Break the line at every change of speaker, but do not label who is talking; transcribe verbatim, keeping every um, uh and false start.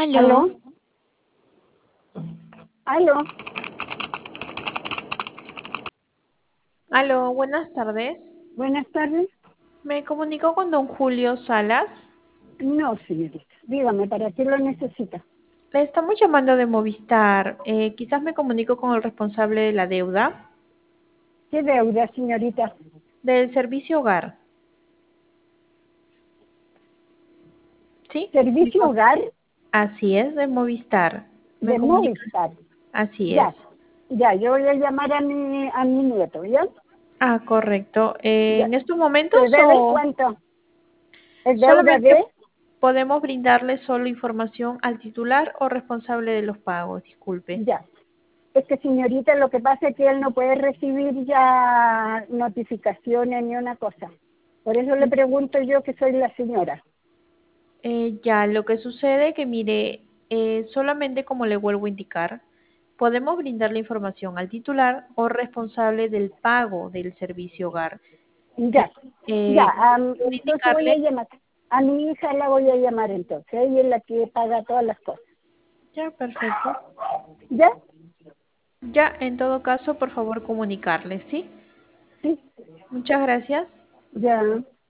¿Aló?
Aló,
¿Aló?
aló, buenas tardes.
Buenas tardes.
Me comunico con don Julio Salas.
No, señorita. Dígame, ¿para qué lo necesita?
Le estamos llamando de Movistar. Eh, quizás me comunico con el responsable de la deuda
¿Qué deuda, señorita?
del servicio hogar. ¿Sí? Me
¿Servicio
com-
hogar
Así es, de Movistar. Me
de
comunica.
Movistar?
Así
Ya,
es.
ya, yo voy a llamar a mi, a mi nieto, ¿ya?
Ah, correcto. Eh,
Ya.
en estos
¿Se
momentos
debe
o
cuánto? ¿Es deuda
solamente
de?
podemos brindarle solo información al titular o responsable de los pagos. Disculpe.
Ya. Es que, señorita, lo que pasa es que él no puede recibir ya notificaciones ni una cosa. Por eso le pregunto yo que soy la señora.
Eh, ya, lo que sucede que mire, eh, solamente como le vuelvo a indicar, podemos brindar la información al titular o responsable del pago del servicio hogar. Eh,
Ya, ya,
eh,
am,
puedo
entonces voy a
indicarle,
llamar. A mi hija la voy a llamar entonces. Ella es la que paga todas las cosas.
ya, perfecto.
¿Ya?
Ya, en todo caso, por favor, comunicarle, ¿sí?
Sí,
Muchas gracias.
ya.